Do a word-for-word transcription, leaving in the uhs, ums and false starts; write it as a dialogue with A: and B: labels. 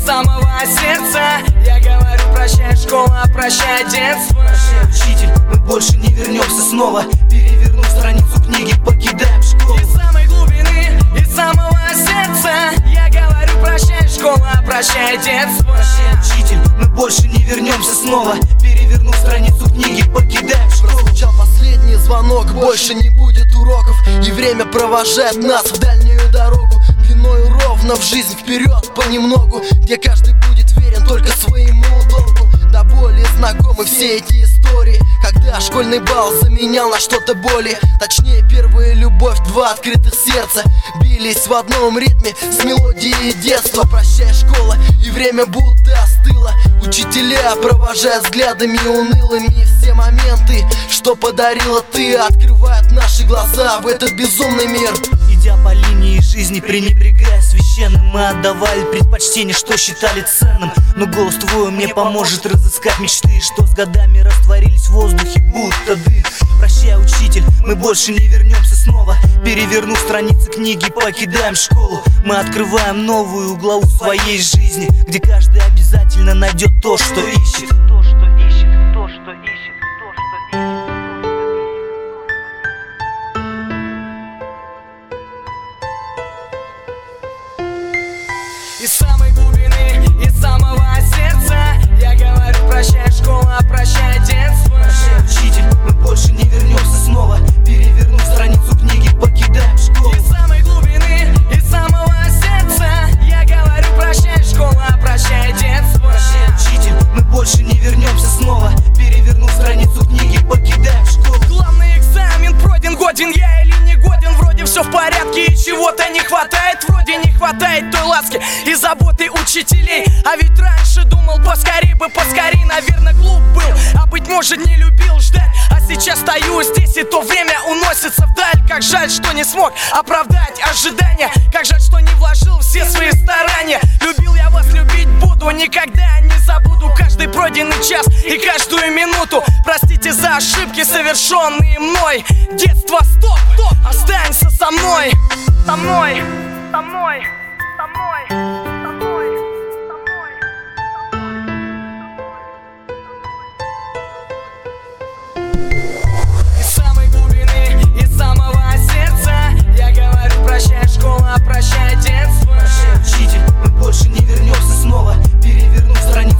A: самого сердца я говорю: прощай, школа, прощай, детство.
B: Прощай, учитель, мы больше не вернемся снова. Перевернув страницу книги, покидаем школу.
A: Из самой глубины, из самого сердца я говорю: прощай, школа, прощай, детство.
B: Прощай, учитель, мы больше не вернемся снова. Перевернув страницу книги, покидаем школу.
C: Прозвучал последний звонок, больше не будет уроков, и время провожает нас в дальнюю дорогу, длиною ровно в жизнь вперед понемногу, где каждый будет верен только своему долгу. До боли знакомы все эти истории, когда школьный бал заменял на что-то более. Точнее, первая любовь, два открытых сердца бились в одном ритме с мелодией детства. Прощай, школа, и время будто остыло. Учителя провожают взглядами унылыми все моменты, что подарила ты, открывают наши глаза в этот безумный мир.
B: Идя по линии жизни, пренебрегая священным, мы отдавали предпочтение, что считали ценным. Но голос твой мне поможет разыскать мечты, что с годами растворились в воздухе, будто дых. Прощай, учитель, мы больше не вернемся снова. Перевернув страницы книги, покидаем школу. Мы открываем новую главу своей жизни, где каждый обязательно найдет то, что ищет. То, что ищет, то, что ищет, то, что ищет.
A: Из самой глубины, из самого сердца я говорю: прощай, школа, прощай, детство.
B: Прощай, учитель, мы больше не вернемся снова. Перевернув страницу книги, покидаем школу.
A: Из самой глубины, из самого сердца я говорю: прощай, школа, прощай, детство.
B: Прощай, учитель, мы больше не вернемся снова. Перевернув страницу книги, покидаем школу.
A: Главный экзамен пройден, годен я или не годен. Вроде все в порядке и чего-то не хватает. Вроде не хватает той ласки и заботы учителей. А ведь раньше думал: поскорей бы, поскорей, наверное, глуп был, а быть может не любил ждать. А сейчас стою здесь, и то время уносится вдаль. Как жаль, что не смог оправдать ожидания. Как жаль, что не вложил все свои старания. Любил я вас, любить буду, никогда не забуду каждый пройденный час и каждую минуту. Простите за ошибки, совершенные мной. Детство, стоп, стоп, останься со мной. Со мной, со мной, со мной, со мной, со мной. Из самой глубины, из самого сердца я говорю: прощай, школа, прощай, детство.
B: Прощай, учитель, мы больше не вернемся снова. Перевернув страницу